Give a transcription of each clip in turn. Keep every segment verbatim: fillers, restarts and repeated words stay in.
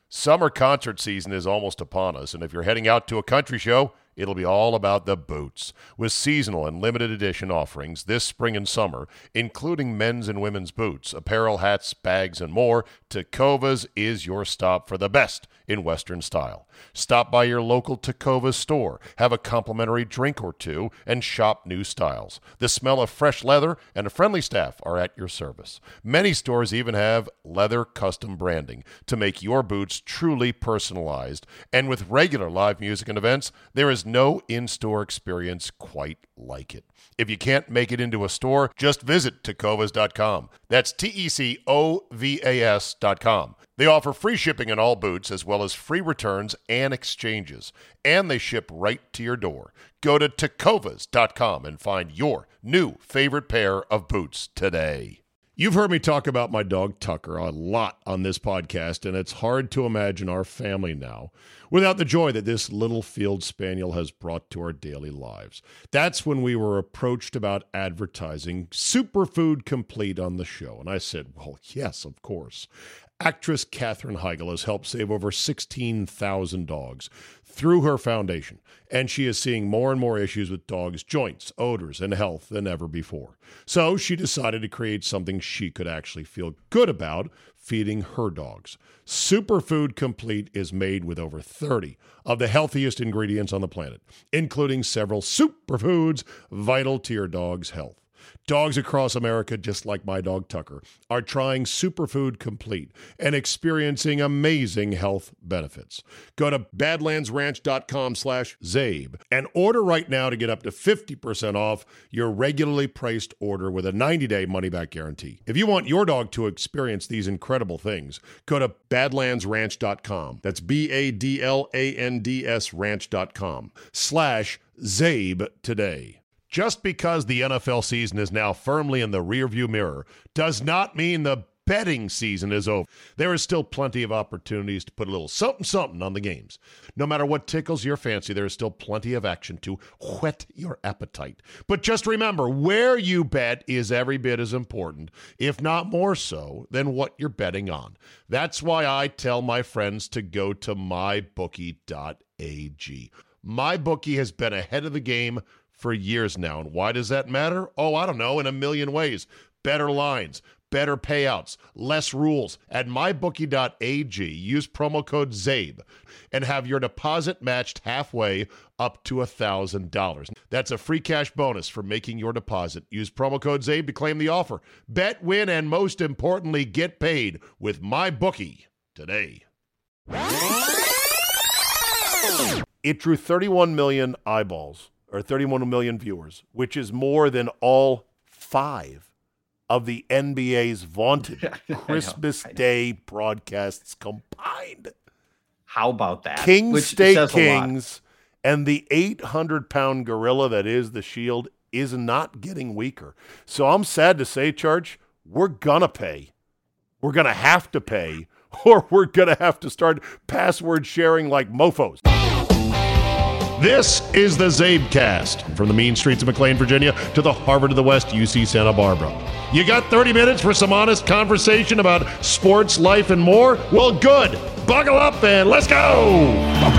Summer concert season is almost upon us, and if you're heading out to a country show, it'll be all about the boots. With seasonal and limited edition offerings this spring and summer, including men's and women's boots, apparel, hats, bags, and more, Tecovas is your stop for the best in Western style. Stop by your local Tecovas store, have a complimentary drink or two, and shop new styles. The smell of fresh leather and a friendly staff are at your service. Many stores even have leather custom branding to make your boots truly personalized. And with regular live music and events, there is no in-store experience quite like it. If you can't make it into a store, just visit Tecovas dot com. That's T E C O V A S dot com. They offer free shipping on all boots as well as free returns and exchanges. And they ship right to your door. Go to Tecovas dot com and find your new favorite pair of boots today. You've heard me talk about my dog Tucker a lot on this podcast, and it's hard to imagine our family now without the joy that this little field spaniel has brought to our daily lives. That's when we were approached about advertising Superfood Complete on the show, and I said, well, yes, of course. Actress Katherine Heigl has helped save over sixteen thousand dogs through her foundation, and she is seeing more and more issues with dogs' joints, odors, and health than ever before. So she decided to create something she could actually feel good about feeding her dogs. Superfood Complete is made with over thirty of the healthiest ingredients on the planet, including several superfoods vital to your dog's health. Dogs across America, just like my dog Tucker, are trying Superfood Complete and experiencing amazing health benefits. Go to badlandsranch.com slash Zabe and order right now to get up to fifty percent off your regularly priced order with a ninety-day money-back guarantee. If you want your dog to experience these incredible things, go to badlands ranch dot com. That's B A D L A N D S ranch.com slash Zabe today. Just because the N F L season is now firmly in the rearview mirror does not mean the betting season is over. There is still plenty of opportunities to put a little something-something on the games. No matter what tickles your fancy, there is still plenty of action to whet your appetite. But just remember, where you bet is every bit as important, if not more so, than what you're betting on. That's why I tell my friends to go to my bookie dot a g. MyBookie has been ahead of the game for years now. And why does that matter? Oh, I don't know, in a million ways. Better lines, better payouts, less rules. At my bookie dot a g, use promo code ZABE and have your deposit matched halfway up to one thousand dollars. That's a free cash bonus for making your deposit. Use promo code ZABE to claim the offer. Bet, win, and most importantly, get paid with MyBookie today. It drew thirty-one million eyeballs, or thirty-one million viewers, which is more than all five of the N B A's vaunted Christmas I know, I know. Day broadcasts combined. How about that? King Which State Kings and the eight hundred pound gorilla that is the Shield is not getting weaker. So I'm sad to say, Church, we're going to pay. We're going to have to pay, or we're going to have to start password sharing like mofos. This is the Zabecast, from the mean streets of McLean, Virginia, to the Harvard of the West, U C Santa Barbara. You got thirty minutes for some honest conversation about sports, life, and more? Well, good. Buckle up and let's go!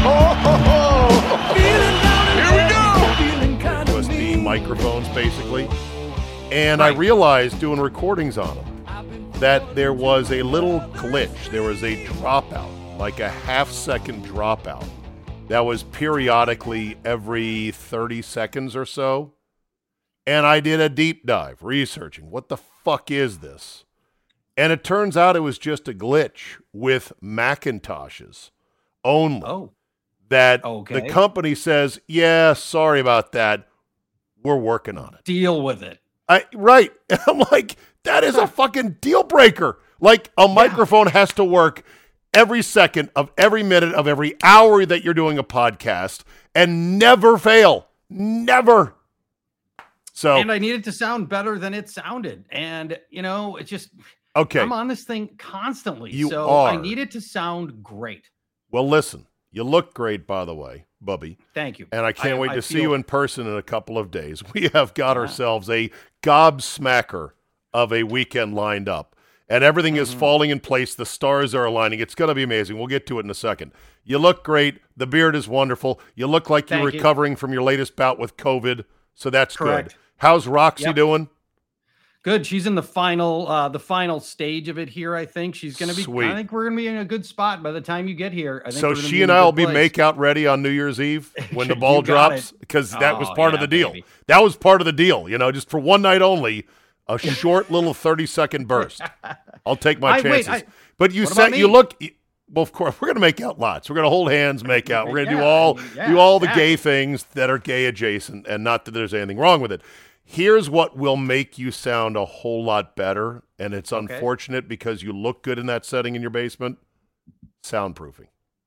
Here we go! U S B microphones, basically. And I realized, doing recordings on them, that there was a little glitch. There was a dropout, like a half-second dropout. That was periodically every thirty seconds or so. And I did a deep dive researching, what the fuck is this? And it turns out it was just a glitch with Macintoshes only. Oh. That okay. The company says, yeah, sorry about that. We're working on it. Deal with it. I, right. And I'm like, that is a fucking deal breaker. Like, a yeah. microphone has to work every second of every minute of every hour that you're doing a podcast and never fail. Never. So, and I need it to sound better than it sounded. And, you know, it just, okay. I'm on this thing constantly. You so are. I need it to sound great. Well, listen, you look great, by the way, Bubby. Thank you. And I can't I, wait I to feel... see you in person in a couple of days. We have got yeah. ourselves a gobsmacker of a weekend lined up. and everything mm-hmm. is falling in place. The stars are aligning. It's going to be amazing. We'll get to it in a second. You look great. The beard is wonderful. You look like you're Thank recovering you. from your latest bout with COVID, so that's Correct. good. How's Roxy yep. doing? Good. She's in the final, uh, the final stage of it here. I think she's going to be. Sweet. I think we're going to be in a good spot by the time you get here. I think so she and I will be make out ready on New Year's Eve when the ball drops, because that oh, was part yeah, of the deal. baby. That was part of the deal. You know, just for one night only, a short little thirty second burst. I'll take my I, chances. wait, I, but you said you look. Well, of course, we're going to make out lots. We're going to hold hands, make out. We're going to yeah, do all I mean, yeah, do all the exactly. gay things that are gay adjacent, and not that there's anything wrong with it. Here's what will make you sound a whole lot better, and it's okay. unfortunate because you look good in that setting in your basement. Soundproofing.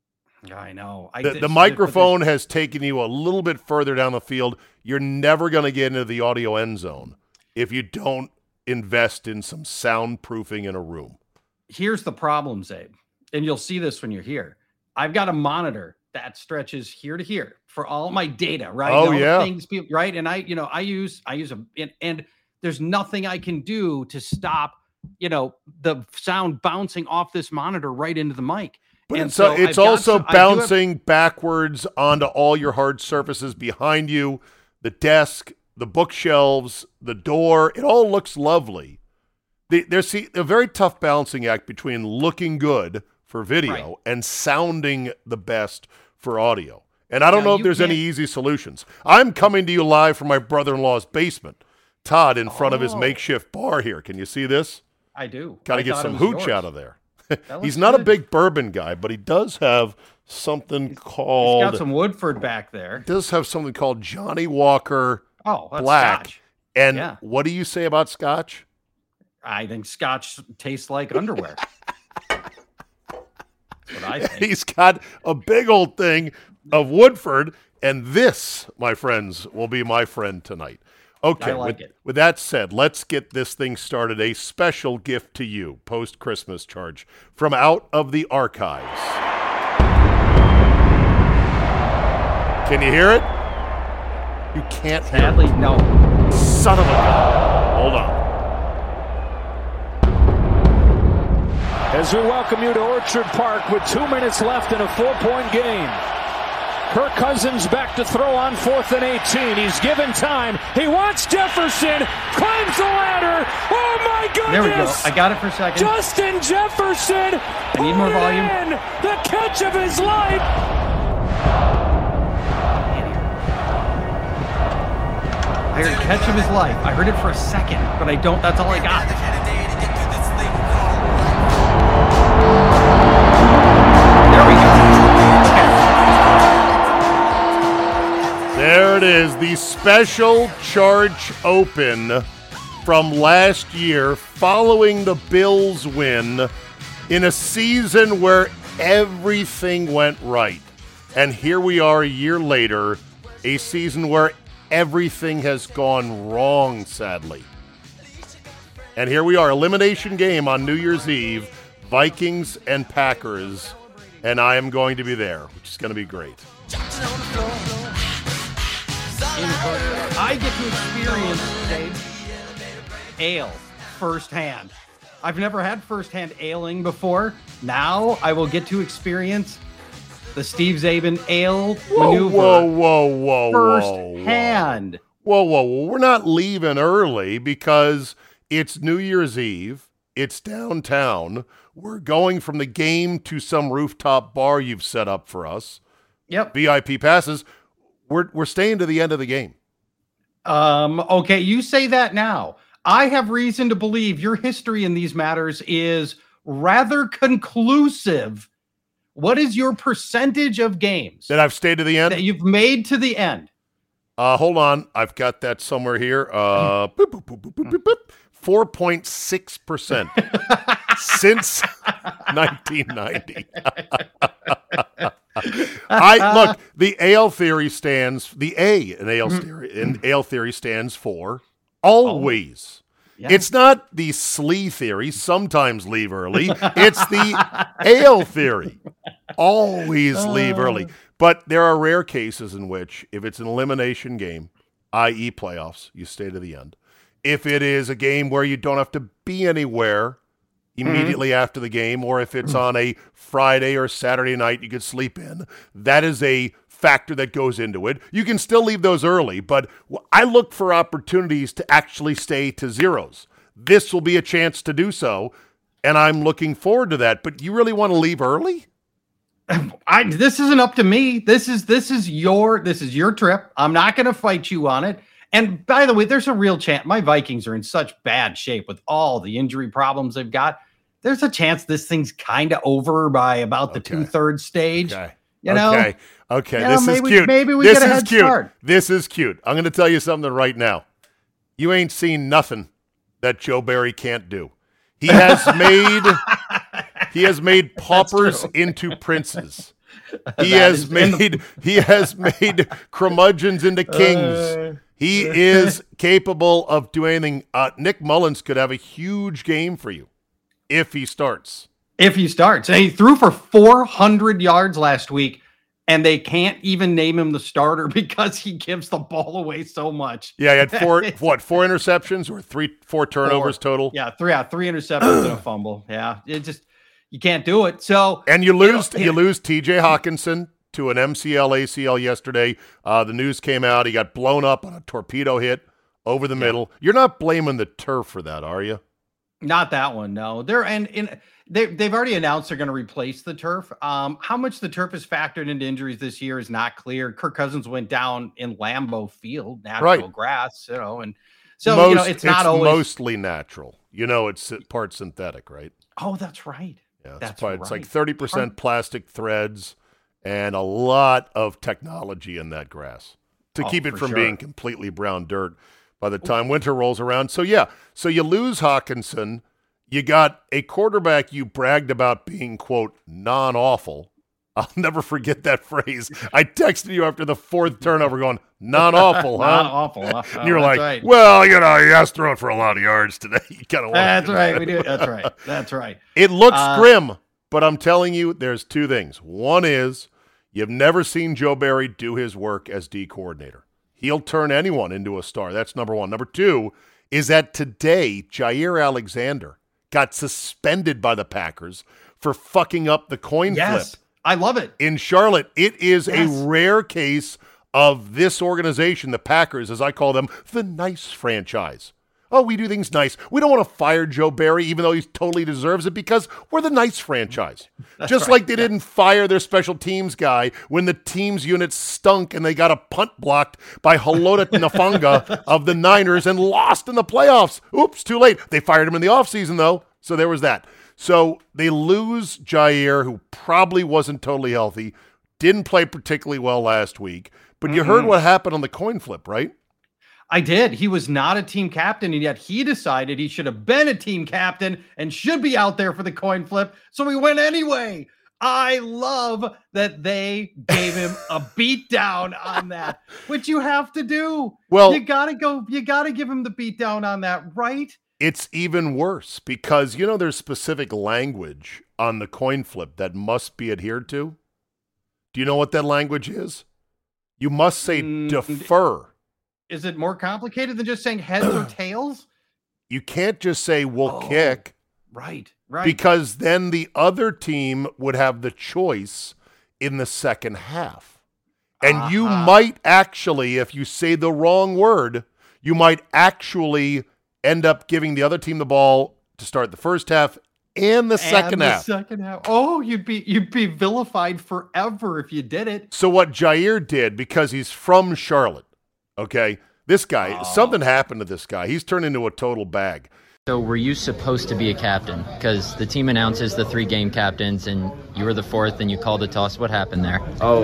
I know. I, The, the microphone has taken you a little bit further down the field. You're never going to get into the audio end zone if you don't invest in some soundproofing in a room. Here's the problem, Zabe, and you'll see this when you're here. I've got a monitor that stretches here to here for all my data, right? Oh, all yeah. The things, people, right? And I, you know, I use, I use a, and, and there's nothing I can do to stop, you know, the sound bouncing off this monitor right into the mic. But and it's, so it's I've also got some, bouncing have, backwards onto all your hard surfaces behind you, the desk, the bookshelves, the door. It all looks lovely. The, there's see, a very tough balancing act between looking good for video right. and sounding the best for audio. And I don't now, know if there's can't... any easy solutions. I'm coming to you live from my brother-in-law's basement. Todd in front oh. of his makeshift bar here. Can you see this? I do. Got to get some hooch yours. out of there. He's looks not good. a big bourbon guy, but he does have something he's, called... He's got some Woodford back there. He does have something called Johnny Walker oh, that's Black. Scotch. And yeah. what do you say about Scotch? I think Scotch tastes like underwear. That's what I think. He's got a big old thing of Woodford, and this, my friends, will be my friend tonight. Okay, I like with, it. with that said, let's get this thing started. A special gift to you, post-Christmas charge, from out of the archives. Can you hear it? You can't Sadly, hear it. no. Son of a gun. Hold on. As we welcome you to Orchard Park with two minutes left in a four-point game. Kirk Cousins back to throw on fourth and eighteen. He's given time. He wants Jefferson. Climbs the ladder. Oh, my goodness. There we go. I got it for a second. Justin Jefferson. I need more volume. In. The catch of his life. I heard catch of his life. I heard it for a second, but I don't. That's all I got. There we go. Okay. There it is, the special charge open from last year following the Bills win in a season where everything went right. And here we are a year later, a season where everything has gone wrong, sadly. And here we are, elimination game on New Year's Eve, Vikings and Packers, and I am going to be there, which is going to be great. I get to experience, Dave, ale firsthand. I've never had firsthand ailing before. Now I will get to experience the Steve Zabin ale Whoa, maneuver whoa, whoa, whoa, firsthand. Whoa, whoa, whoa. We're not leaving early because it's New Year's Eve. It's downtown. We're going from the game to some rooftop bar you've set up for us. Yep. V I P passes. We're we're staying to the end of the game. Um, okay, you say that now. I have reason to believe your history in these matters is rather conclusive. What is your percentage of games That I've stayed to the end? that you've made to the end? Uh, hold on. I've got that somewhere here. Uh, boop, boop, boop, boop, boop, boop, boop. four point six percent since nineteen ninety. I look, the ale theory stands, the A in ale theory, in ale theory stands for always. Yeah. It's not the slee theory, sometimes leave early. It's the ale theory. Always leave early. But there are rare cases in which, if it's an elimination game, that is playoffs, you stay to the end. If it is a game where you don't have to be anywhere, immediately mm-hmm. after the game, or if it's on a Friday or Saturday night you could sleep in. That is a factor that goes into it. You can still leave those early, but I look for opportunities to actually stay to zeros. This will be a chance to do so, and I'm looking forward to that. But you really want to leave early? I, this isn't up to me. This is this is your this is your trip. I'm not going to fight you on it. And by the way, there's a real chance. My Vikings are in such bad shape with all the injury problems they've got. There's a chance this thing's kind of over by about the okay. two-thirds stage. Okay. You know? Okay. Okay. You this know, is maybe, cute. Maybe we this get a is head cute. start. This is cute. I'm going to tell you something right now. You ain't seen nothing that Joe Barry can't do. He has made he has made paupers into princes. He has made the- he has made curmudgeons into kings. Uh, he is capable of doing anything. Uh, Nick Mullins could have a huge game for you if he starts. If he starts. And he threw for four hundred yards last week, and they can't even name him the starter because he gives the ball away so much. Yeah, he had four, what, four interceptions or three, four turnovers four. total? Yeah, three, yeah, three interceptions and a fumble. Yeah, it just, you can't do it. So And you lose, you, know, you lose T J Hawkinson to an M C L, A C L yesterday. Uh, the news came out. He got blown up on a torpedo hit over the yeah. middle. You're not blaming the turf for that, are you? Not that one, no. They're and in they they've already announced they're going to replace the turf. Um, how much the turf is factored into injuries this year is not clear. Kirk Cousins went down in Lambeau Field, natural right. grass, you know, and so Most, you know it's not it's always mostly natural. You know, it's part synthetic, right? Oh, that's right. Yeah, that's part, right. It's like thirty percent plastic threads and a lot of technology in that grass to oh, keep it from sure. being completely brown dirt by the time winter rolls around. So yeah, so you lose Hawkinson. You got a quarterback you bragged about being, quote, non-awful. I'll never forget that phrase. I texted you after the fourth turnover going, non-awful, huh? Non-awful. Huh? And you're oh, like, right. well, you know, he has thrown for a lot of yards today. You kind of That's right. We do. That's right. That's right. It looks uh, grim, but I'm telling you, there's two things. One is you've never seen Joe Barry do his work as D coordinator. He'll turn anyone into a star. That's number one. Number two is that today, Jair Alexander got suspended by the Packers for fucking up the coin yes, flip. I love it. In Charlotte, it is yes. a rare case of this organization, the Packers, as I call them, the nice franchise. Oh, we do things nice. We don't want to fire Joe Barry, even though he totally deserves it, because we're the nice franchise. Just right. like they yeah. didn't fire their special teams guy when the teams unit stunk and they got a punt blocked by Halota Nafanga of the Niners and lost in the playoffs. Oops, too late. They fired him in the offseason, though, so there was that. So they lose Jair, who probably wasn't totally healthy, didn't play particularly well last week, but mm-hmm. you heard what happened on the coin flip, right? I did. He was not a team captain, and yet he decided he should have been a team captain and should be out there for the coin flip. So he went anyway. I love that they gave him a beat down on that, which you have to do. Well, you gotta go. You gotta give him the beat down on that, right? It's even worse because, you know, there's specific language on the coin flip that must be adhered to. Do you know what that language is? You must say mm, defer. Is it more complicated than just saying heads or tails? You can't just say we'll oh, kick. Right, right. Because then the other team would have the choice in the second half. And uh-huh. you might actually, if you say the wrong word, you might actually end up giving the other team the ball to start the first half and the second and the half. Second half. Oh, you'd be you'd be vilified forever if you did it. So what Jair did, because he's from Charlotte, okay, this guy, oh. something happened to this guy. He's turned into a total bag. So were you supposed to be a captain? Because the team announces the three game captains, and you were the fourth, and you called a toss. What happened there? Oh,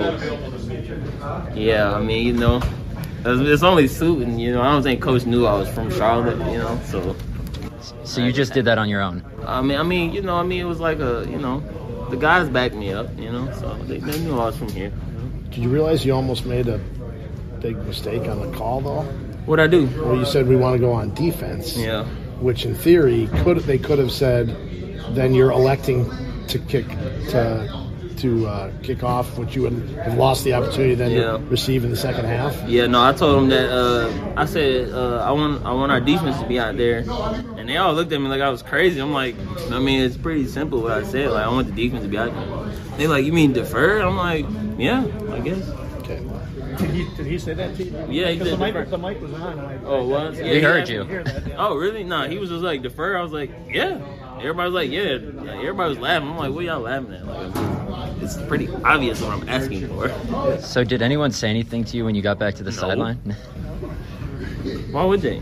yeah. I mean, you know, it's only suiting. You know, I don't think Coach knew I was from Charlotte. You know, so. So you just did that on your own? I mean, I mean, you know, I mean, it was like a, you know, the guys backed me up. You know, so they, they knew I was from here. You know? Did you realize you almost made a big mistake on the call, though? What'd I do? Well, you said we want to go on defense. Yeah. Which, in theory, could they could have said, then you're electing to kick to to uh, kick off, which you would have lost the opportunity then Yeah. to receive in the second half? Yeah, no, I told them that. Uh, I said uh, I want I want our defense to be out there, and they all looked at me like I was crazy. I'm like, I mean, it's pretty simple what I said. Like, I want the defense to be out there. They like, you mean defer? I'm like, yeah, I guess. Okay. Did he, did he say that to you? Yeah, he Because did the mic, defer. the mic was on. And I, Oh, what? Yeah, We he heard asked you. me. hear that, yeah. Oh, really? Nah, he was just like defer. I was like, yeah. Everybody was like, yeah. Like, everybody was laughing. I'm like, what y'all laughing at? Like, it's pretty obvious what I'm asking for. So did anyone say anything to you when you got back to the sideline? Why would they?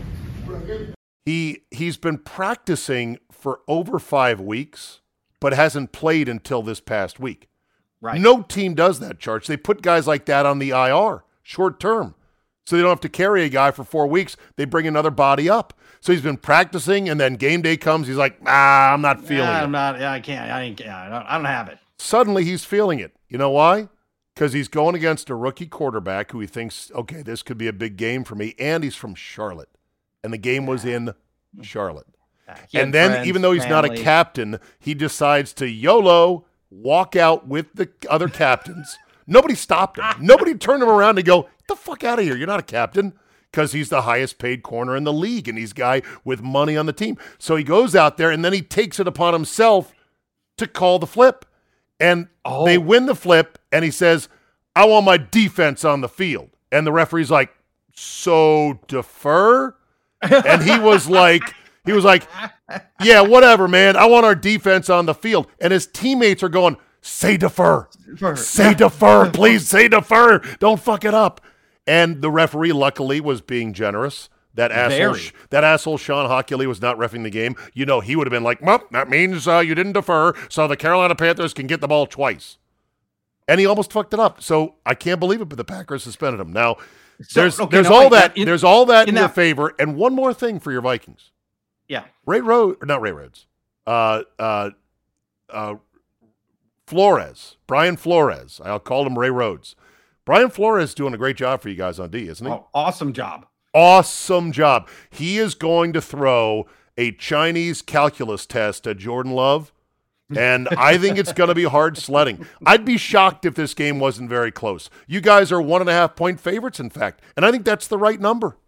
He he's been practicing for over five weeks, but hasn't played until this past week. Right. No team does that, Church. They put guys like that on the I R, short term. So they don't have to carry a guy for four weeks. They bring another body up. So he's been practicing, and then game day comes. He's like, ah, I'm not feeling Yeah, it. I'm not. Yeah, I can't. I ain't. Yeah, I don't, I don't have it. Suddenly he's feeling it. You know why? Because he's going against a rookie quarterback who he thinks, okay, this could be a big game for me, and he's from Charlotte. And the game was in Charlotte. He had And then, friends, even though he's not a family. captain, he decides to YOLO, walk out with the other captains. Nobody stopped him. Nobody turned him around and go, get the fuck out of here. You're not a captain. Because he's the highest paid corner in the league, and he's a guy with money on the team. So he goes out there, and then he takes it upon himself to call the flip. And Oh. they win the flip, and he says, I want my defense on the field. And the referee's like, so defer? And he was like, he was like, yeah, whatever, man. I want our defense on the field. And his teammates are going, say defer. Defer. Say defer. Please say defer. Don't fuck it up. And the referee, luckily, was being generous. That asshole, Very. that asshole Sean Hockley was not reffing the game. You know, he would have been like, well, that means uh, you didn't defer, so the Carolina Panthers can get the ball twice. And he almost fucked it up. So I can't believe it, but the Packers suspended him. Now, So, there's okay, there's now all wait, that in- there's all that in, in their that- favor. And one more thing for your Vikings. Yeah. Ray Rhodes, not Ray Rhodes, uh, uh, uh, Flores, Brian Flores. I'll call him Ray Rhodes. Brian Flores is doing a great job for you guys on D, isn't he? Oh, awesome job. Awesome job. He is going to throw a Chinese calculus test at Jordan Love, and I think it's going to be hard sledding. I'd be shocked if this game wasn't very close. You guys are one and a half point favorites, in fact, and I think that's the right number.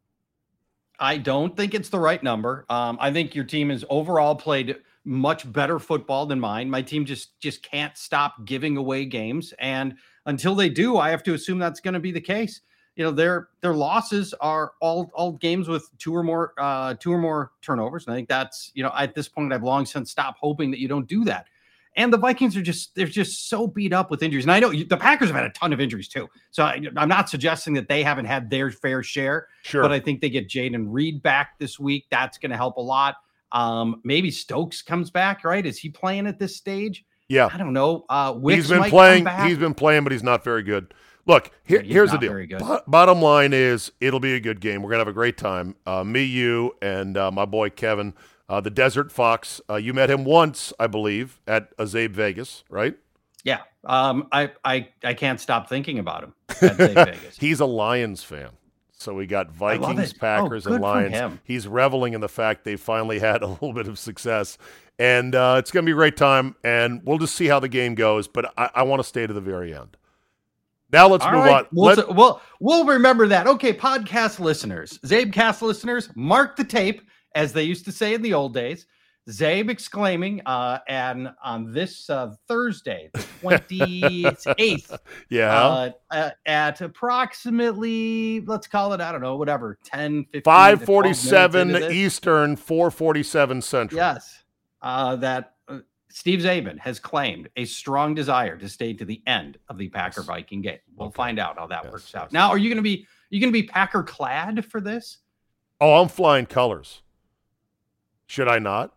I don't think it's the right number. Um, I think your team has overall played much better football than mine. My team just just can't stop giving away games, and until they do, I have to assume that's going to be the case. You know, their their losses are all all games with two or more uh, two or more turnovers, and I think that's, you know, at this point I've long since stopped hoping that you don't do that. And the Vikings are just they're just so beat up with injuries, and I know you, the Packers have had a ton of injuries too. So I, I'm not suggesting that they haven't had their fair share. Sure. But I think they get Jaden Reed back this week. That's going to help a lot. Um, maybe Stokes comes back, right? Is he playing at this stage? Yeah. I don't know. Uh, Wicks He's been might playing. come back. He's been playing, but he's not very good. Look, here, He's here's the not deal. very good. Bo- bottom line is, it'll be a good game. We're gonna have a great time. Uh, me, you, and uh, my boy Kevin, uh, the Desert Fox. Uh, you met him once, I believe, at Azabe Vegas, right? Yeah. Um, I, I, I can't stop thinking about him at Las Vegas. He's a Lions fan. So we got Vikings, it. Packers, Oh, and good for Lions. him. He's reveling in the fact they finally had a little bit of success. And uh, it's going to be a great time, and we'll just see how the game goes. But I, I want to stay to the very end. Now let's All move right. on. We'll, Let- we'll, we'll remember that. Okay, podcast listeners, Zabecast listeners, mark the tape, as they used to say in the old days. Zabe exclaiming, uh, and on this uh, Thursday, the twenty-eighth, yeah. uh, uh, at approximately, let's call it, I don't know, whatever, ten, fifteen, five to twelve minutes forty-seven into this. Eastern, four forty-seven Central. Yes, uh, that uh, Steve Zabin has claimed a strong desire to stay to the end of the Packer Viking game. We'll Okay. find out how that Yes, works yes. out. Now, are you going to be you going to be Packer clad for this? Oh, I'm flying colors. Should I not?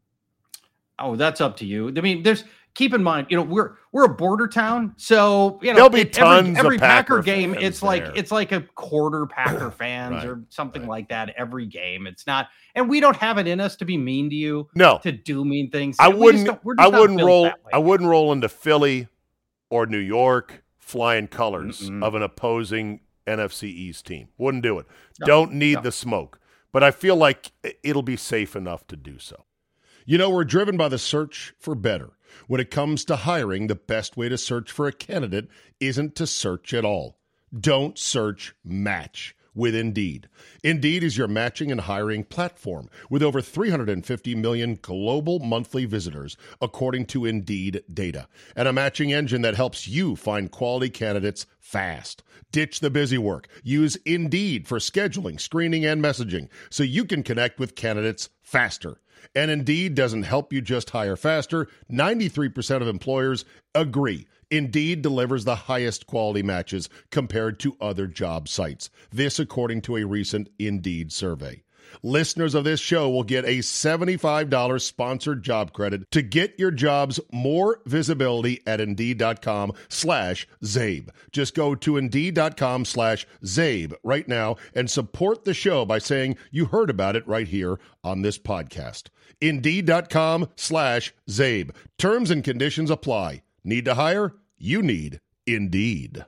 Oh, that's up to you. I mean, there's keep in mind, you know, we're we're a border town, so you know There'll be it- tons every, of every Packer, Packer game. fans It's like there. it's like a quarter Packer fans Right, or something right. like that every game. It's not, and we don't have it in us to be mean to you, No. to do mean things. I We just wouldn't. don't- we're I just not wouldn't built roll. that way. I wouldn't roll into Philly or New York flying colors Mm-mm. of an opposing N F C East team. Wouldn't do it. No, Don't need no. the smoke. But I feel like it'll be safe enough to do so. You know, we're driven by the search for better. When it comes to hiring, the best way to search for a candidate isn't to search at all. Don't search, match with Indeed. Indeed is your matching and hiring platform with over three hundred fifty million global monthly visitors, according to Indeed data, and a matching engine that helps you find quality candidates fast. Ditch the busy work. Use Indeed for scheduling, screening, and messaging so you can connect with candidates faster. And Indeed doesn't help you just hire faster. ninety-three percent of employers agree Indeed delivers the highest quality matches compared to other job sites. This according to a recent Indeed survey. Listeners of this show will get a seventy-five dollars sponsored job credit to get your jobs more visibility at Indeed.com slash Zabe. Just go to Indeed.com slash Zabe right now and support the show by saying you heard about it right here on this podcast. Indeed.com slash Zabe. Terms and conditions apply. Need to hire? You need Indeed.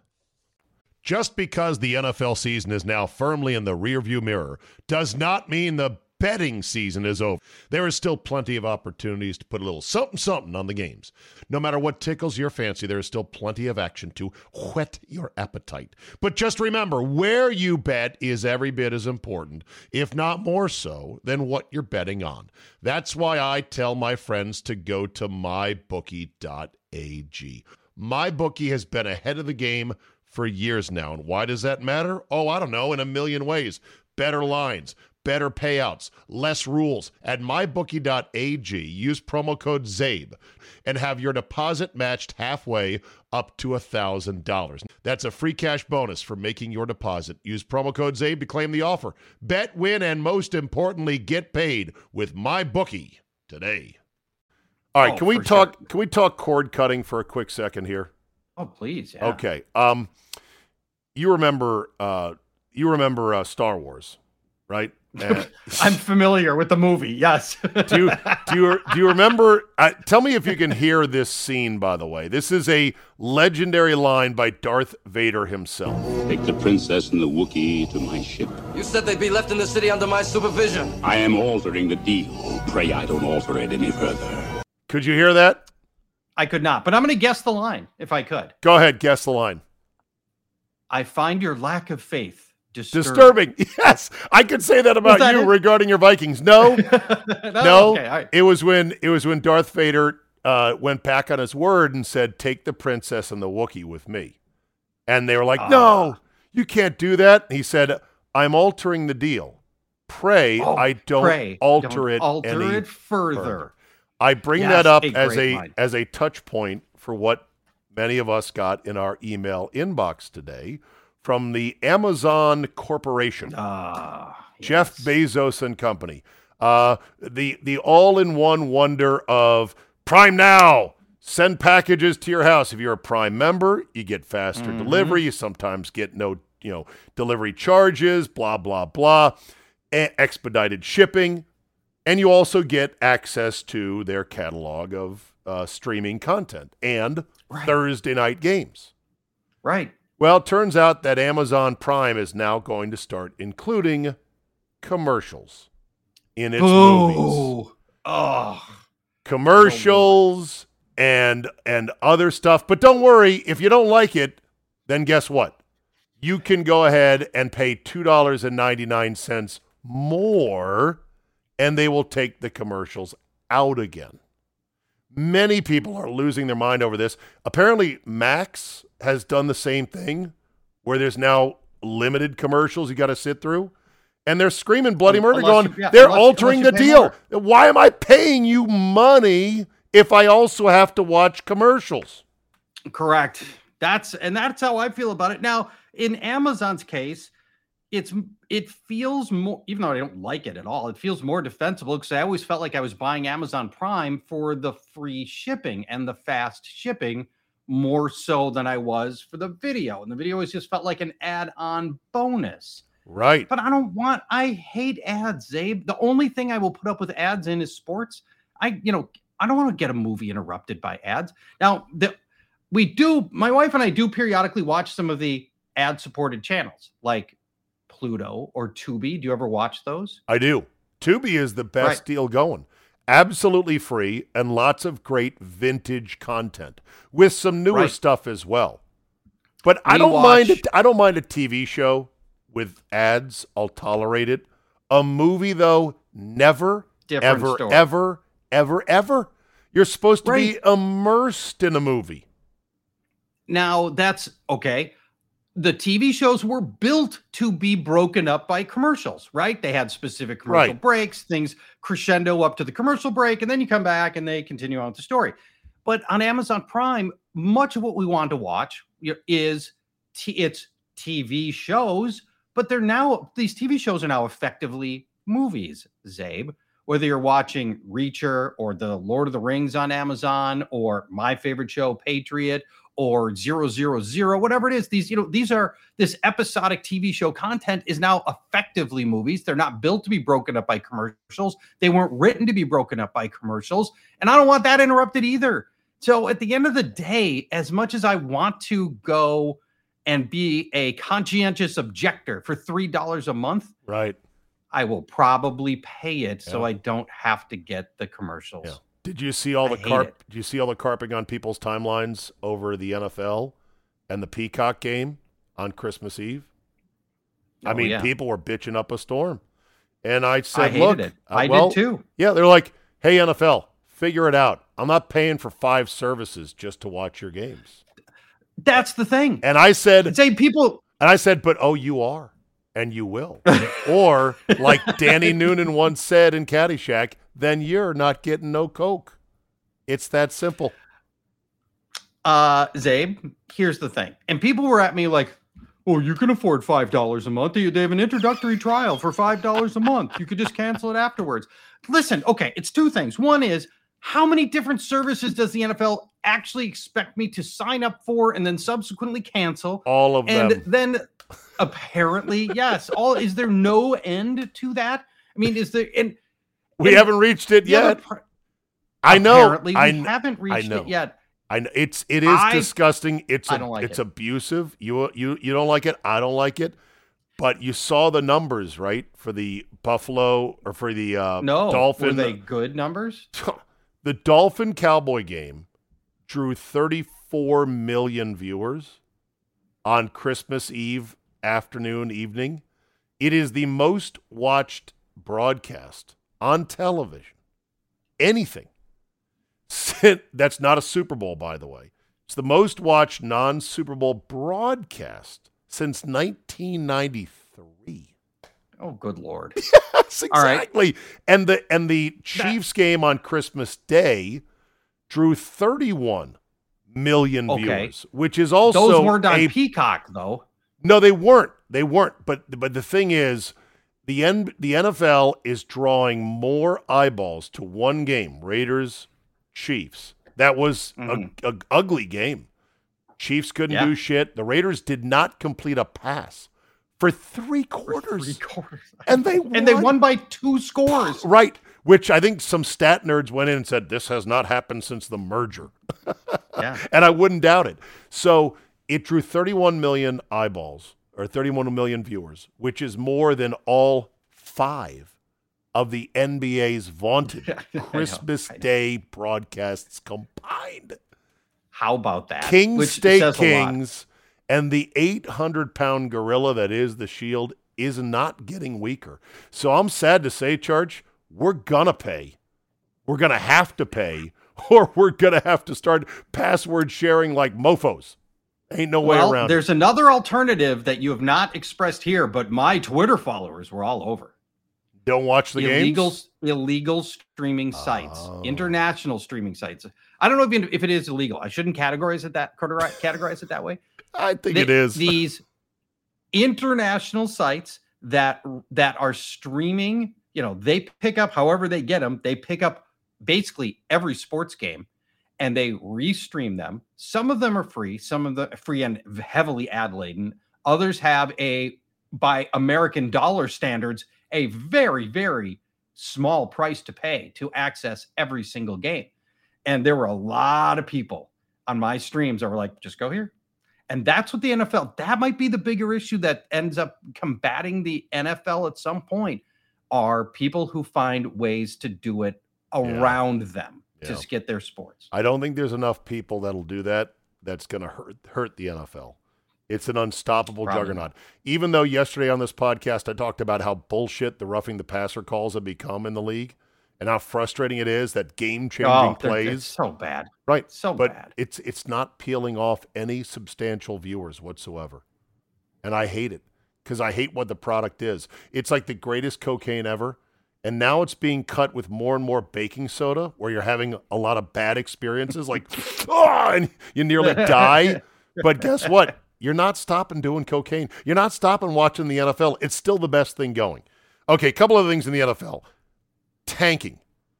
Just because the N F L season is now firmly in the rearview mirror does not mean the betting season is over. There is still plenty of opportunities to put a little something-something on the games. No matter what tickles your fancy, there is still plenty of action to whet your appetite. But just remember, where you bet is every bit as important, if not more so, than what you're betting on. That's why I tell my friends to go to my bookie dot a g. MyBookie has been ahead of the game for years now. And why does that matter? Oh, I don't know, in a million ways. Better lines, better payouts, less rules. At my bookie dot a g, use promo code ZABE and have your deposit matched halfway up to one thousand dollars. That's a free cash bonus for making your deposit. Use promo code ZABE to claim the offer. Bet, win, and most importantly, get paid with MyBookie today. All right, Oh, can we for talk sure. can we talk cord cutting for a quick second here? Oh, please. Yeah. Okay. Um, you remember, uh, you remember uh, Star Wars, right? Uh, I'm familiar with the movie. Yes. do you do you do you remember? Uh, tell me if you can hear this scene. By the way, this is a legendary line by Darth Vader himself. Take the princess and the Wookiee to my ship. You said they'd be left in the city under my supervision. I am altering the deal. Pray I don't alter it any further. Could you hear that? I could not, but I'm going to guess the line if I could. Go ahead, guess the line. I find your lack of faith Disturbing. disturbing. Yes, I could say that about that you it? regarding your Vikings. No, no. no. Okay, all right. It was when it was when Darth Vader uh, went back on his word and said, "Take the princess and the Wookiee with me," and they were like, Uh, "No, you can't do that." He said, "I'm altering the deal. Pray Oh, I don't pray, alter don't it alter any it further. further." I bring Yes, that up a as great a line. as a touch point for what many of us got in our email inbox today from the Amazon Corporation. Ah, Jeff yes. Bezos and company. Uh, the the all-in-one wonder of Prime Now. Send packages to your house. If you're a Prime member, you get faster Mm-hmm. delivery. You sometimes get no, you know, delivery charges, blah, blah, blah. E- expedited shipping. And you also get access to their catalog of uh, streaming content and Right. Thursday night games. Right. Well, it turns out that Amazon Prime is now going to start including commercials in its movies. Boo. Oh. Commercials and and other stuff. But don't worry, if you don't like it, then guess what? You can go ahead and pay two dollars and ninety-nine cents more, and they will take the commercials out again. Many people are losing their mind over this. Apparently, Max has done the same thing, where there's now limited commercials you got to sit through. And they're screaming bloody murder, Unless going, you- yeah, they're unless- altering unless the you pay deal. more. Why am I paying you money if I also have to watch commercials? Correct. That's and that's how I feel about it. Now, in Amazon's case, it's it feels more, even though I don't like it at all, it feels more defensible because I always felt like I was buying Amazon Prime for the free shipping and the fast shipping more so than I was for the video. And the video always just felt like an add-on bonus. Right. But I don't want, I hate ads, Zabe. The only thing I will put up with ads in is sports. I, you know, I don't want to get a movie interrupted by ads. Now, the, we do, my wife and I do periodically watch some of the ad-supported channels like Pluto or Tubi. Do you ever watch those? I do. Tubi is the best Right. deal going. absolutely free, and lots of great vintage content with some newer Right. stuff as well. But I We don't watch- mind it. I don't mind a T V show with ads. I'll tolerate it. A movie, though, never, Different ever, story. ever, ever, ever. You're supposed to Right. be immersed in a movie. Now that's okay. The T V shows were built to be broken up by commercials, right? They had specific commercial Right. breaks, things crescendo up to the commercial break, and then you come back and they continue on with the story. But on Amazon Prime, much of what we want to watch is t- it's T V shows, but they're now these T V shows are now effectively movies, Zabe. Whether you're watching Reacher or the Lord of the Rings on Amazon or my favorite show, Patriot, or zero zero zero, whatever it is, these, you know, these are this episodic T V show content is now effectively movies. They're not built to be broken up by commercials. They weren't written to be broken up by commercials. And I don't want that interrupted either. So at the end of the day, as much as I want to go and be a conscientious objector for three dollars a month, Right. I will probably pay it so Yeah. I don't have to get the commercials. Yeah. Did you see all I the hate carp? it. Did you see all the carping on people's timelines over the N F L and the Peacock game on Christmas Eve? I Oh, mean, yeah. people were bitching up a storm, and I I said, hated "Look, it. uh, I well, did too. Yeah, they're like, "Hey, N F L, figure it out. I'm not paying for five services just to watch your games." That's the thing. And I said, Say people. and I said, "But oh, you are, and you will." Or like Danny Noonan once said in Caddyshack, "Then you're not getting no Coke." It's that simple. Uh, Zabe, here's the thing. And people were at me like, oh, you can afford five dollars a month. They they have an introductory trial for five dollars a month. You could just cancel it afterwards. Listen, okay, it's two things. One is, how many different services does the N F L actually expect me to sign up for and then subsequently cancel? All of And them. then apparently, yes. All is there no end to that? I mean, is there and We and haven't reached it the other yet. part- I know. Apparently, we I, haven't reached know. it yet. I know. It's it is I- disgusting. It's I a, don't like it's it. abusive. You you you don't like it. I don't like it. But you saw the numbers, right? For the Buffalo or for the uh, No, Dolphin. were they good numbers? The Dolphin Cowboy game drew thirty-four million viewers on Christmas Eve afternoon, evening. It is the most watched broadcast on television. Anything. That's not a Super Bowl, by the way. It's the most watched non-Super Bowl broadcast since nineteen ninety-three. Oh, good Lord. Yes, All right. exactly. And the and the Chiefs game on Christmas Day drew thirty-one million Okay. viewers, which is also Those weren't on a Peacock, though. no, they weren't. They weren't. But but the thing is, the N, the N F L is drawing more eyeballs to one game, Raiders Chiefs. That was Mhm. a, a ugly game. Chiefs couldn't Yeah. do shit. The Raiders did not complete a pass for three quarters. Three quarters. And they and they won by two scores. Right, which I think some stat nerds went in and said, this has not happened since the merger. Yeah. And I wouldn't doubt it. So it drew thirty-one million eyeballs, or thirty-one million viewers, which is more than all five of the N B A's vaunted I know, Christmas I know. Day broadcasts combined. How about that? Kings Which State says a lot. Kings and the eight hundred pound gorilla that is the Shield is not getting weaker. So I'm sad to say, Church, we're going to pay. We're going to have to pay, or we're going to have to start password sharing like mofos. Ain't no way Well, around there's it. another alternative that you have not expressed here, but my Twitter followers were all over. Don't watch the illegal, games? illegal streaming sites, Oh. international streaming sites. I don't know if, if it is illegal. I shouldn't categorize it that categorize it that way. I think They- it is. These international sites that that are streaming, you know, they pick up however they get them. They pick up basically every sports game, and they restream them. Some of them are free. Some of the free and heavily ad laden. Others have a, by American dollar standards, a very very small price to pay to access every single game. And there were a lot of people on my streams that were like, just go here. And that's what the N F L, that might be the bigger issue that ends up combating the N F L at some point, are people who find ways to do it around yeah. them to yeah. get their sports. I don't think there's enough people that'll do that. That's going to hurt hurt the N F L. It's an unstoppable Probably juggernaut. Not. Even though yesterday on this podcast I talked about how bullshit the roughing the passer calls have become in the league and how frustrating it is that game-changing oh, plays. It's so bad. Right. So but bad. it's it's not peeling off any substantial viewers whatsoever. And I hate it because I hate what the product is. It's like the greatest cocaine ever. And now it's being cut with more and more baking soda where you're having a lot of bad experiences like, oh, and you nearly die. But guess what? You're not stopping doing cocaine. You're not stopping watching the N F L. It's still the best thing going. Okay, a couple of things in the N F L. Tanking.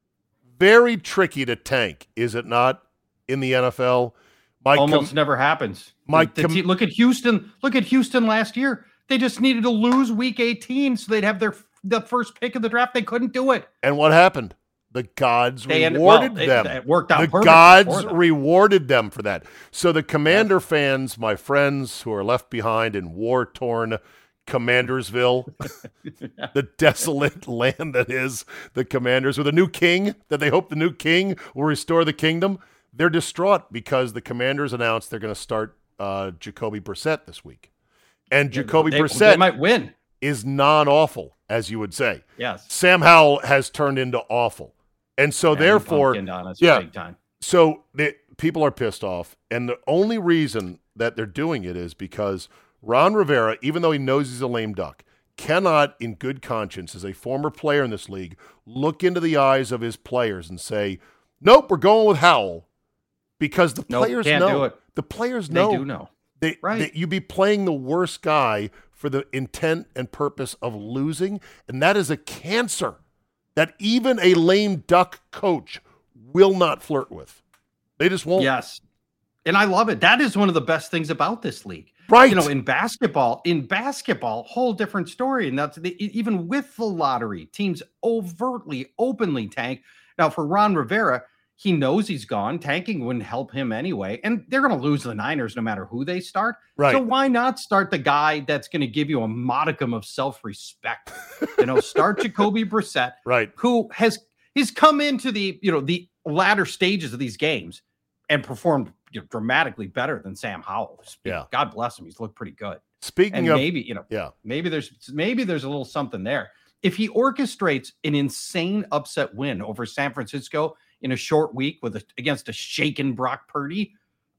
Very tricky to tank, is it not, in the N F L? My Almost com- never happens. My the, the com- te- look at Houston. Look at Houston last year. They just needed to lose week eighteen so they'd have their the first pick of the draft. They couldn't do it. And what happened? The gods they rewarded ended, well, them. It, it worked out the perfect. gods rewarded them for that. So the Commander yeah. fans, my friends who are left behind in war-torn Commandersville, yeah. the desolate land that is the Commanders, with a new king that they hope the new king will restore the kingdom, they're distraught because the Commanders announced they're going to start uh, Jacoby Brissett this week. And Jacoby they, Brissett they might win. is non-awful, as you would say. Yes. Sam Howell has turned into awful. And so yeah, therefore, us yeah, big time. so the, people are pissed off. And the only reason that they're doing it is because Ron Rivera, even though he knows he's a lame duck, cannot in good conscience, as a former player in this league, look into the eyes of his players and say, nope, we're going with Howell. Because the nope, players can't know. Do it. The players know. They do know. They, right. They, you'd be playing the worst guy for the intent and purpose of losing, and that is a cancer that even a lame duck coach will not flirt with. They just won't. Yes. And I love it. That is one of the best things about this league. Right. You know, in basketball, in basketball, whole different story. And that's the, even with the lottery, teams overtly, openly tank. Now, for Ron Rivera, he knows he's gone. Tanking wouldn't help him anyway. And they're going to lose the Niners no matter who they start. Right. So why not start the guy that's going to give you a modicum of self-respect? You know, start Jacoby Brissett, right, who has he's come into the, you know, the latter stages of these games and performed, you know, dramatically better than Sam Howell. Yeah. God bless him. He's looked pretty good. Speaking and of maybe, you know, yeah, maybe there's maybe there's a little something there. If he orchestrates an insane upset win over San Francisco in a short week with a, against a shaken Brock Purdy,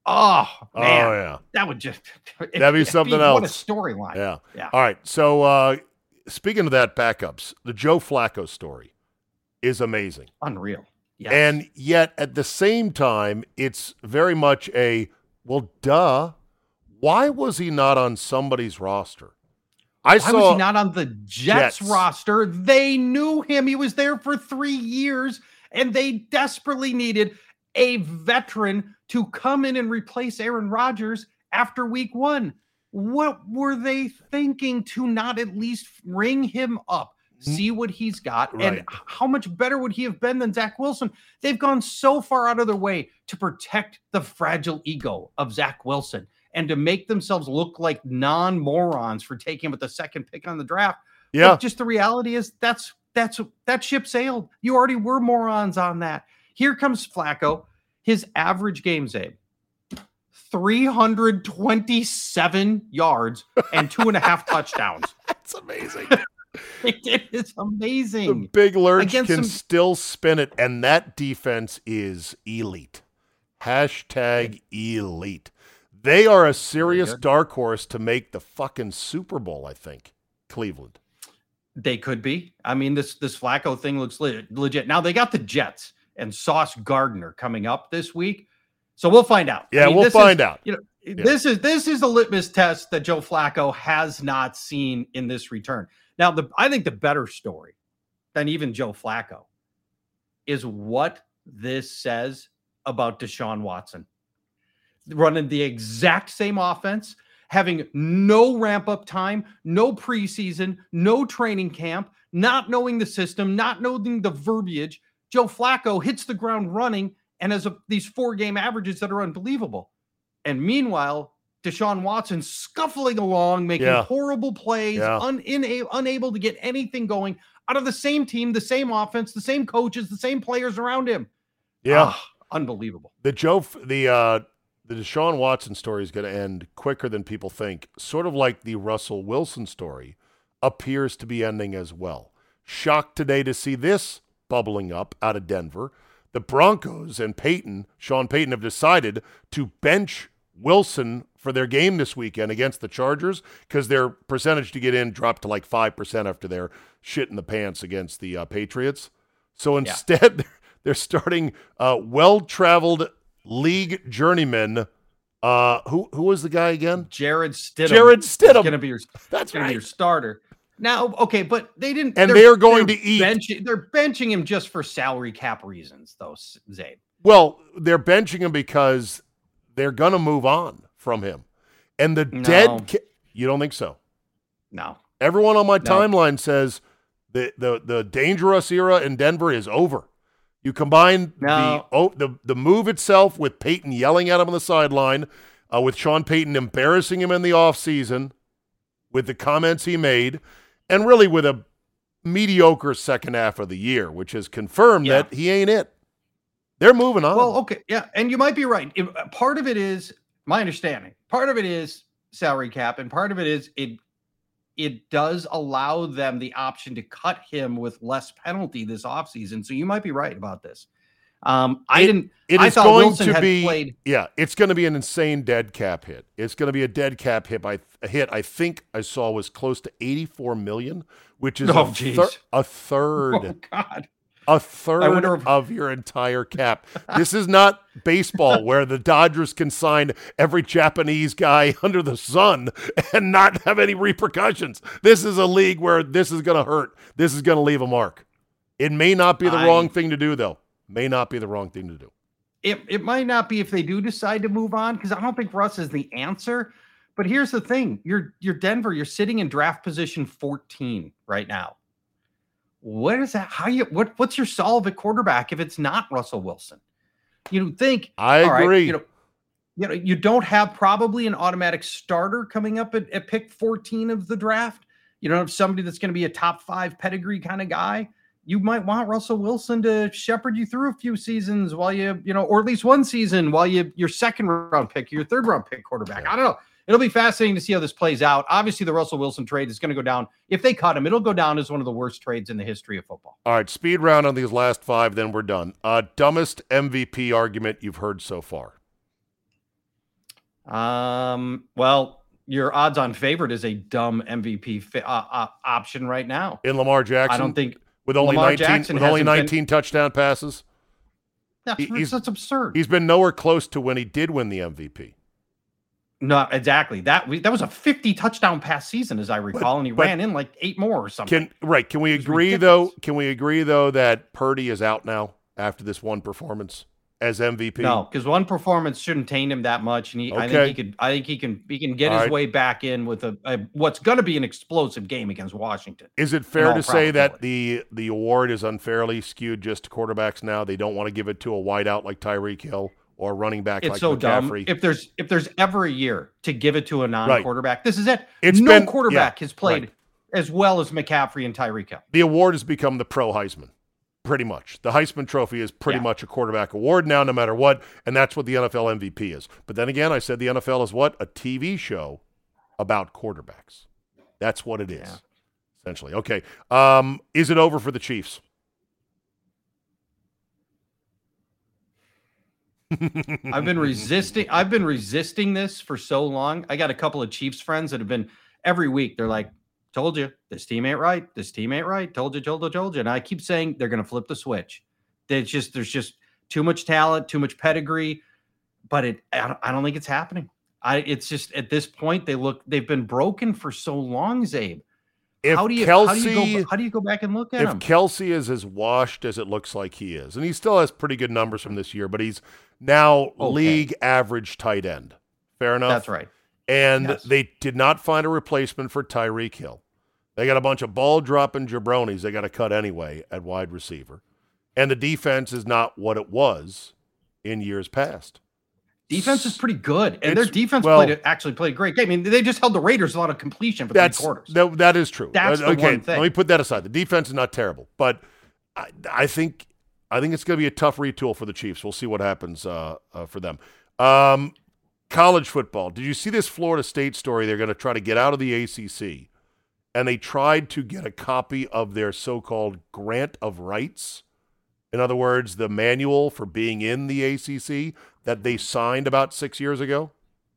oh man, oh yeah, that would just that'd be something be, else. What a storyline! Yeah, yeah. All right, so uh, speaking of that, backups, the Joe Flacco story is amazing, unreal, yes. And yet at the same time, it's very much a well, duh. Why was he not on somebody's roster? I Why saw was he not on the Jets, Jets roster? They knew him. He was there for three years, and they desperately needed a veteran to come in and replace Aaron Rodgers after week one. What were they thinking to not at least ring him up, see what he's got, right. and how much better would he have been than Zach Wilson? They've gone so far out of their way to protect the fragile ego of Zach Wilson and to make themselves look like non-morons for taking him with the second pick on the draft. Yeah. But just the reality is that's that's that ship sailed. You already were morons on that. Here comes Flacco. His average game, Zabe, three hundred twenty-seven yards and two and a half touchdowns. That's amazing. It is amazing. The big lurch Against can some... still spin it, and that defense is elite. Hashtag elite. They are a serious dark horse to make the fucking Super Bowl, I think, Cleveland. They could be. I mean, this this Flacco thing looks legit. legit. Now, they got the Jets and Sauce Gardner coming up this week, so we'll find out. Yeah, I mean, we'll find is, out. You know, yeah. this is this is a litmus test that Joe Flacco has not seen in this return. Now, the I think the better story than even Joe Flacco is what this says about Deshaun Watson. Running the exact same offense, having no ramp-up time, no preseason, no training camp, not knowing the system, not knowing the verbiage. Joe Flacco hits the ground running and has a, these four-game averages that are unbelievable. And meanwhile, Deshaun Watson scuffling along, making yeah. horrible plays, yeah. un, ina- unable to get anything going. out of the same team, the same offense, the same coaches, the same players around him. Yeah. Ah, unbelievable. The Joe, the, uh, the Deshaun Watson story is going to end quicker than people think, sort of like the Russell Wilson story appears to be ending as well. Shocked today to see this bubbling up out of Denver. The Broncos and Peyton, Sean Payton, have decided to bench Wilson for their game this weekend against the Chargers because their percentage to get in dropped to like five percent after their shit in the pants against the uh, Patriots. So instead, yeah. they're, they're starting uh, well-traveled league journeyman. Uh, who who was the guy again? Jarrett Stidham. Jarrett Stidham. Going to be your that's gonna right. be your starter. Now, okay, but they didn't. And they're going to eat. Benching, they're benching him just for salary cap reasons, though, Zabe. Well, they're benching him because they're going to move on from him. And the No. dead. Ki- you don't think so? No. Everyone on my No. timeline says the the the dangerous era in Denver is over. You combine No. the, oh, the the move itself with Peyton yelling at him on the sideline, uh, with Sean Payton embarrassing him in the offseason with the comments he made, and really with a mediocre second half of the year, which has confirmed Yeah. that he ain't it. They're moving on. Well, okay, yeah, and you might be right. If, part of it is my understanding. Part of it is salary cap, and part of it is it it does allow them the option to cut him with less penalty this offseason. So you might be right about this. Um, I It- didn't. It I is thought going Wilson to had be, played. yeah, it's going to be an insane dead cap hit. It's going to be a dead cap hit. I a hit I think I saw was close to eighty-four million, which is Oh, a, jeez. thir- a third, Oh God. a third wonder if- of your entire cap. This is not baseball where the Dodgers can sign every Japanese guy under the sun and not have any repercussions. This is a league where this is going to hurt. This is going to leave a mark. It may not be the I- wrong thing to do, though. May not be the wrong thing to do. It it might not be if they do decide to move on, because I don't think Russ is the answer. But here's the thing: you're you're Denver. You're sitting in draft position fourteen right now. What is that? How you what what's your solve at quarterback if it's not Russell Wilson? You think I all right, agree. you know, you know, you don't have probably an automatic starter coming up at, at pick fourteen of the draft. You don't have somebody that's going to be a top five pedigree kind of guy. You might want Russell Wilson to shepherd you through a few seasons while you, you know, or at least one season while you, your second round pick, your third round pick quarterback. I don't know. It'll be fascinating to see how this plays out. Obviously, the Russell Wilson trade is going to go down. If they cut him, it'll go down as one of the worst trades in the history of football. All right, speed round on these last five, then we're done. Uh, dumbest M V P argument you've heard so far? Um. Well, your odds-on favorite is a dumb M V P fi- uh, uh, option right now. In Lamar Jackson? I don't think with only Lamar nineteen Jackson with only hasn't been- nineteen touchdown passes. That's, He- he's- that's absurd. He's been nowhere close to when he did win the M V P. No, exactly. That we, that was a fifty touchdown pass season, as I recall, and he but- ran in like eight more or something. Can right? Can we It's agree ridiculous. though? Can we agree though that Purdy is out now after this one performance as M V P? No, because one performance shouldn't taint him that much, and he, I Okay. think he could. I think he can. He can get All his right. way back in with a, a what's going to be an explosive game against Washington. Is it fair all to say that probability. the the award is unfairly skewed just to quarterbacks now? They don't want to give it to a wideout like Tyreek Hill or a running back It's like so dumb. McCaffrey. If there's if there's ever a year to give it to a non-quarterback, this is it. It's no been- quarterback yeah, has played right. as well as McCaffrey and Tyreek Hill. The award has become the pro Heisman, pretty much. The Heisman Trophy is pretty Yeah. much a quarterback award now, no matter what, and that's what the N F L M V P is. But then again, I said the N F L is what? A T V show about quarterbacks. That's what it is, Yeah. essentially. Okay, um, is it over for the Chiefs? I've been resisting. I've been resisting this for so long. I got a couple of Chiefs friends that have been every week. They're like, "Told you, this team ain't right. This team ain't right. Told you, told you, told you." And I keep saying they're going to flip the switch. There's just there's just too much talent, too much pedigree, but it. I don't, I don't think it's happening. I. It's just at this point they look. They've been broken for so long, Zabe. If how do you Kelsey, how do you go how do you go back and look at if him? Kelsey is as washed as it looks like he is, and he still has pretty good numbers from this year, but he's now Okay. league average tight end. Fair enough. That's right. And Yes. they did not find a replacement for Tyreek Hill. They got a bunch of ball dropping jabronis they got to cut anyway at wide receiver. And the defense is not what it was in years past. Defense is pretty good, and It's- their defense well- played a, actually played a great game. I mean, they just held the Raiders a lot of completion for That's three quarters. that, that is true. That's Uh, the okay, one thing. let me put that aside. The defense is not terrible, but I, I think I think it's going to be a tough retool for the Chiefs. We'll see what happens uh, uh, for them. Um, college football. Did you see this Florida State story? They're going to try to get out of the A C C, and they tried to get a copy of their so-called grant of rights. In other words, the manual for being in the A C C that they signed about six years ago.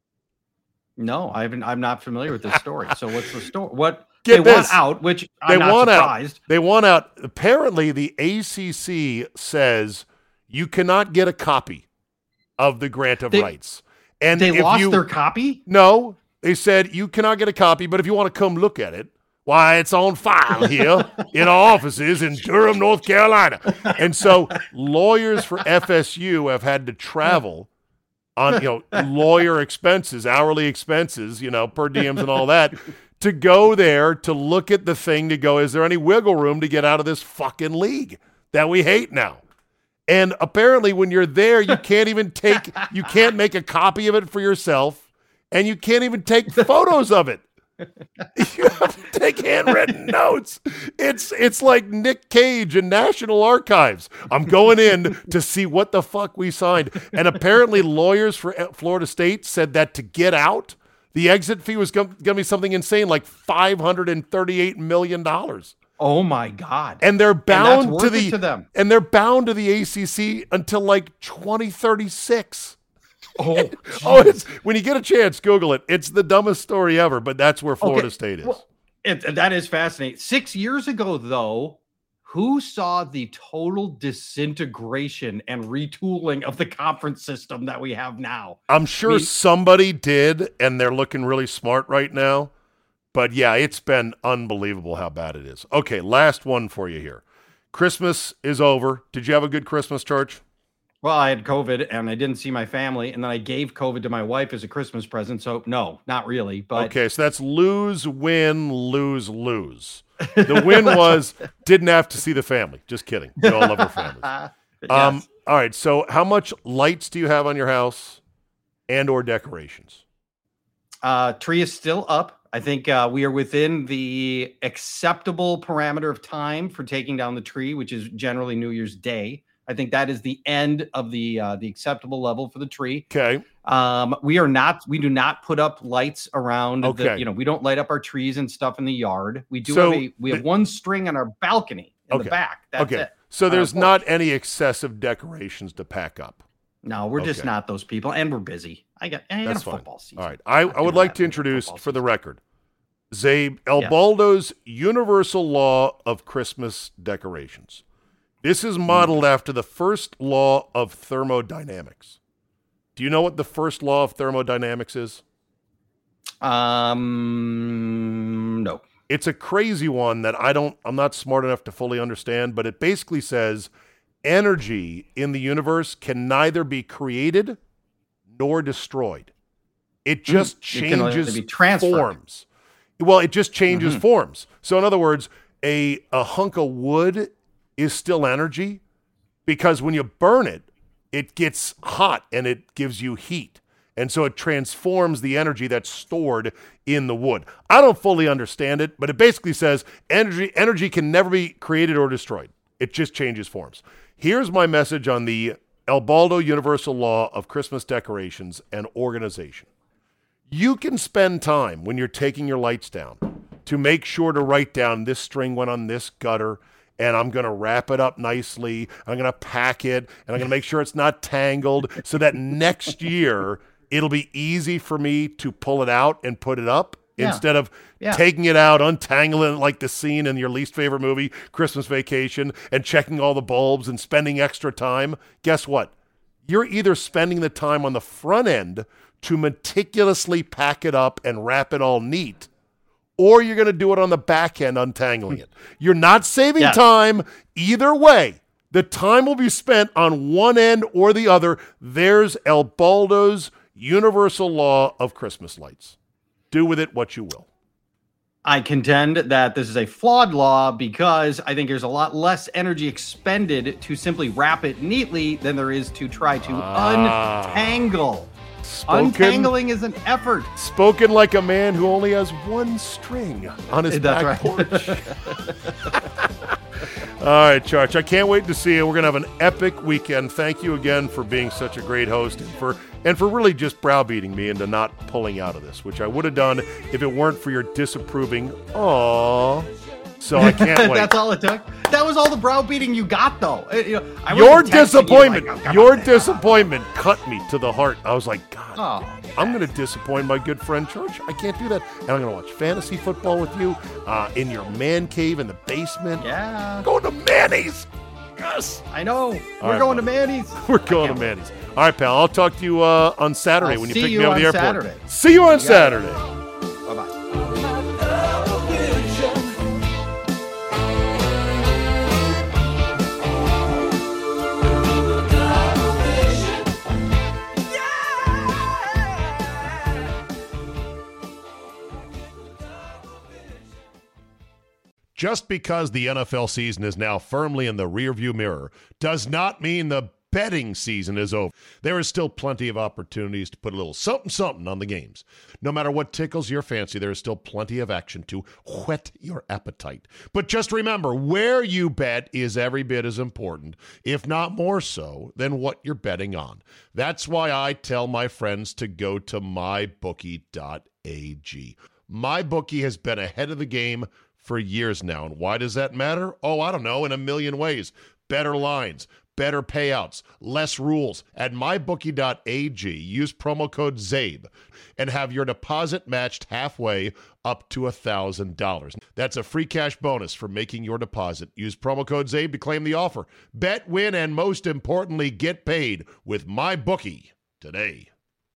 No, I haven't. I'm not familiar with this story. So what's the story? What Get they this. want out? Which I'm They not want surprised. out. They want out. Apparently, the A C C says you cannot get a copy of the grant of They- rights. And They if lost you, their copy. No, they said you cannot get a copy, but if you want to come look at it, why, it's on file here in our offices in Durham, North Carolina. And so lawyers for F S U have had to travel on, you know, lawyer expenses, hourly expenses, you know, per diems and all that, to go there to look at the thing to go, is there any wiggle room to get out of this fucking league that we hate now? And apparently when you're there, you can't even take, you can't make a copy of it for yourself, and you can't even take photos of it. You have to take handwritten notes. It's it's like Nick Cage in National Archives. I'm going in to see what the fuck we signed. And apparently lawyers for Florida State said that to get out, the exit fee was going to be something insane, like five hundred thirty-eight million dollars. Oh my God! And they're bound and that's to worth it the to them. and they're bound to the A C C until like twenty thirty-six. Oh, oh, it's when you get a chance, Google it. It's the dumbest story ever, but that's where Florida Okay, State is. well, it, that is fascinating. Six years ago, though, who saw the total disintegration and retooling of the conference system that we have now? I'm sure I mean- somebody did, and they're looking really smart right now. But yeah, it's been unbelievable how bad it is. Okay, last one for you here. Christmas is over. Did you have a good Christmas, Church? Well, I had COVID and I didn't see my family, and then I gave COVID to my wife as a Christmas present. So no, not really. But Okay, so that's lose, win, lose, lose. The win was didn't have to see the family. Just kidding. We all love our families. yes. Um, all right, so how much lights do you have on your house and or decorations? uh, tree is still up. I think uh, we are within the acceptable parameter of time for taking down the tree, which is generally New Year's Day. I think that is the end of the uh, the acceptable level for the tree. Okay. Um, we are not, we do not put up lights around. Okay. The, you know, we don't light up our trees and stuff in the yard. We do So have a, we have the- one string on our balcony in Okay. the back. That's okay. it. So On our there's porch. not any excessive decorations to pack up. No, we're just Okay. not those people, and we're busy. I got, I got That's a fine. football season. All right. I, Not I would doing like that to with introduce, football for the season. record, Zabe El Yes. Baldo's universal law of Christmas decorations. This is modeled after the first law of thermodynamics. Do you know what the first law of thermodynamics is? Um, no. It's a crazy one that I don't, I'm not smart enough to fully understand, but it basically says energy in the universe can neither be created nor destroyed. It just it can only changes be transferred. forms. Well, it just changes Mhm. forms. So in other words, a, a hunk of wood is still energy because when you burn it, it gets hot and it gives you heat. And so it transforms the energy that's stored in the wood. I don't fully understand it, but it basically says energy energy can never be created or destroyed. It just changes forms. Here's my message on the El Baldo Universal Law of Christmas Decorations and Organization. You can spend time when you're taking your lights down to make sure to write down this string went on this gutter, and I'm going to wrap it up nicely. I'm going to pack it, and I'm going to make sure it's not tangled so that next year it'll be easy for me to pull it out and put it up Yeah. instead of Yeah. taking it out, untangling it like the scene in your least favorite movie, Christmas Vacation, and checking all the bulbs and spending extra time. Guess what? You're either spending the time on the front end to meticulously pack it up and wrap it all neat, or you're going to do it on the back end, untangling it. You're not saving Yeah. time either way. The time will be spent on one end or the other. There's El Baldo's universal law of Christmas lights. Do with it what you will. I contend that this is a flawed law because I think there's a lot less energy expended to simply wrap it neatly than there is to try to Ah. untangle Spoken, Untangling is an effort. Spoken like a man who only has one string on his That's back right. porch. All right, Charch, I can't wait to see you. We're going to have an epic weekend. Thank you again for being such a great host and for and for really just browbeating me into not pulling out of this, which I would have done if it weren't for your disapproving, aww. So I can't wait. That's all it took. That was all the browbeating you got, though. Uh, You know, I Your wasn't texting you disappointment, like, oh, come your on, disappointment cut me to the heart. I was like, God, Oh, I'm going to disappoint my good friend Church. I can't do that. And I'm going to watch fantasy football with you uh, in your man cave in the basement. yeah. Going to Manny's. Yes. I know. We're right, going to buddy. Manny's. We're going to Manny's. All right, pal. I'll talk to you uh, on Saturday I'll when you see pick you me up at on the airport. Saturday. See you on You got it. Saturday. Bye-bye. Just because the N F L season is now firmly in the rearview mirror does not mean the betting season is over. There is still plenty of opportunities to put a little something something on the games. No matter what tickles your fancy, there is still plenty of action to whet your appetite. But just remember, where you bet is every bit as important, if not more so, than what you're betting on. That's why I tell my friends to go to my bookie dot a g. MyBookie has been ahead of the game for years now. And why does that matter? Oh, I don't know, in a million ways. Better lines, better payouts, less rules. At my bookie dot a g, use promo code ZABE and have your deposit matched halfway up to one thousand dollars. That's a free cash bonus for making your deposit. Use promo code ZABE to claim the offer. Bet, win, and most importantly, get paid with MyBookie today.